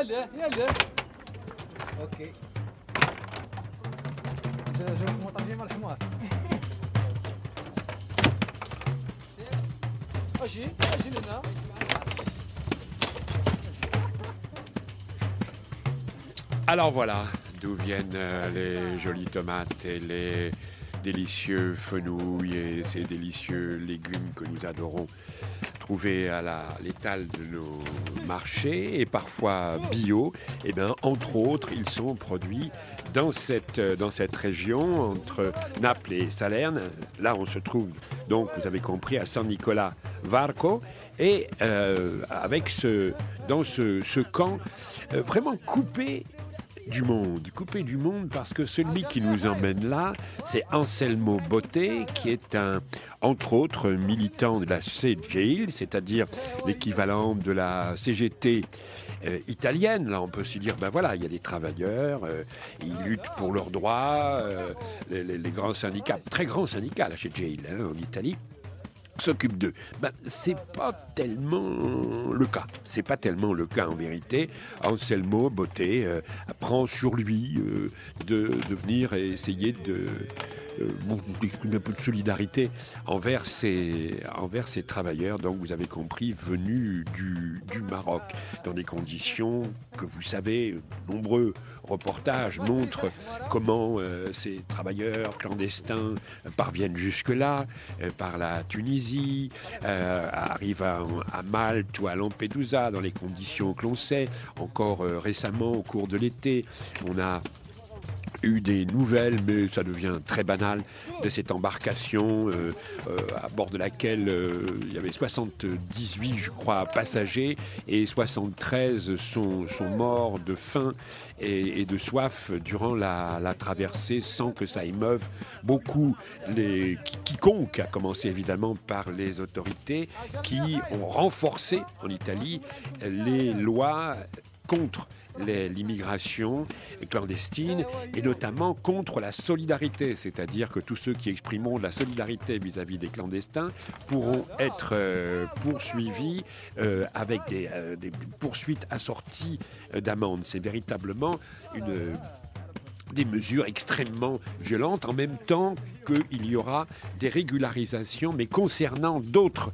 يلا اوكي جاوكم ترجمة الحمار اجي لنا Alors voilà d'où viennent les jolies tomates et les délicieux fenouils et ces délicieux légumes que nous adorons trouver à l'étal de nos marchés et parfois bio. Et bien, entre autres, ils sont produits dans cette région entre Naples et Salerne. Là, on se trouve donc, vous avez compris, à San Nicola Varco et avec dans ce camp vraiment coupé du monde parce que celui qui nous emmène là, c'est Anselmo Botte qui est entre autres militant de la CGIL, c'est-à-dire l'équivalent de la CGT italienne. Là, on peut se dire, ben voilà, il y a des travailleurs, ils luttent pour leurs droits, les grands syndicats, très grands syndicats, la CGIL en Italie, s'occupe d'eux. C'est pas tellement le cas. C'est pas tellement le cas en vérité. Anselmo Botte prend sur lui de venir essayer d'exprimer un peu de solidarité envers ces travailleurs, donc vous avez compris, venus du Maroc, dans des conditions que vous savez, nombreux reportages montrent comment ces travailleurs clandestins parviennent jusque-là, par la Tunisie, arrivent à Malte ou à Lampedusa, dans les conditions que l'on sait. Encore récemment, au cours de l'été, on a eu des nouvelles, mais ça devient très banal, de cette embarcation à bord de laquelle il y avait 78, je crois, passagers et 73 sont morts de faim et de soif durant la traversée sans que ça émeuve beaucoup quiconque, à commencer évidemment par les autorités qui ont renforcé en Italie les lois contre l'immigration clandestine et notamment contre la solidarité, c'est-à-dire que tous ceux qui exprimeront de la solidarité vis-à-vis des clandestins pourront être poursuivis avec des poursuites assorties d'amendes. C'est véritablement des mesures extrêmement violentes, en même temps qu'il y aura des régularisations, mais concernant d'autres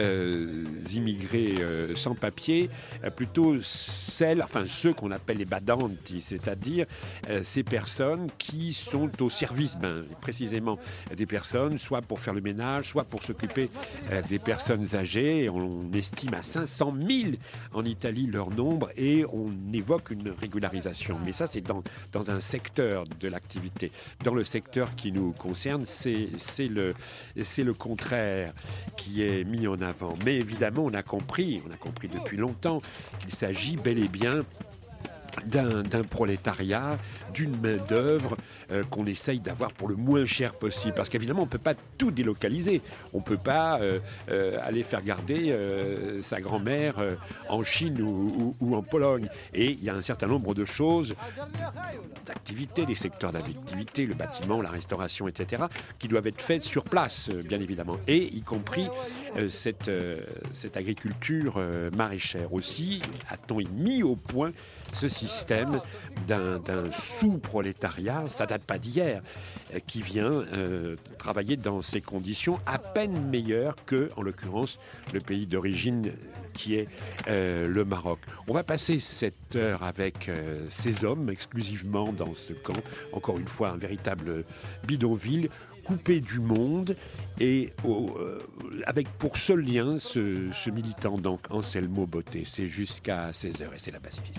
immigrés sans papier, plutôt ceux qu'on appelle les badanti, c'est-à-dire ces personnes qui sont au service, précisément des personnes, soit pour faire le ménage, soit pour s'occuper des personnes âgées. On estime à 500 000 en Italie leur nombre et on évoque une régularisation. Mais ça, c'est dans un secteur de l'activité. Dans le secteur qui nous concerne, c'est le contraire qui est mis en avant. Mais évidemment, on a compris depuis longtemps qu'il s'agit bel et bien d'un prolétariat, d'une main-d'œuvre qu'on essaye d'avoir pour le moins cher possible. Parce qu'évidemment, on ne peut pas tout délocaliser. On ne peut pas aller faire garder sa grand-mère en Chine ou en Pologne. Et il y a un certain nombre de choses, d'activités, des secteurs d'activité, le bâtiment, la restauration, etc., qui doivent être faites sur place, bien évidemment. Et y compris cette agriculture maraîchère aussi, a-t-on mis au point ce système d'un sous-prolétariat, ça date pas d'hier, qui vient travailler dans ces conditions à peine meilleures que, en l'occurrence, le pays d'origine qui est le Maroc. On va passer cette heure avec ces hommes exclusivement dans ce camp, encore une fois un véritable bidonville, coupé du monde et avec pour seul lien ce militant, donc Anselmo Botte. C'est jusqu'à 16h et c'est la Pacifique.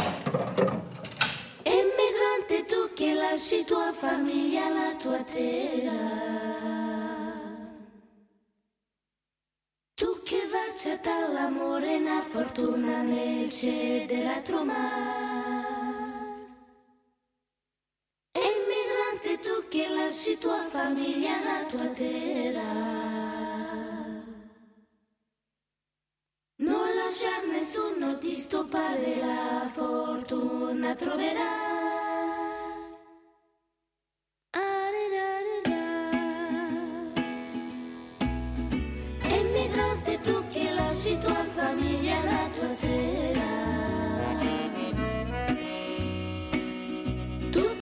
Emigrante tu che lasci tua famiglia, la tua terra, tu che vai a cercare l'amore e una fortuna nel cielo altro mare. Emigrante tu che lasci tua famiglia, la tua terra, non lasciar nessuno ti stoppare, la fortuna troverai.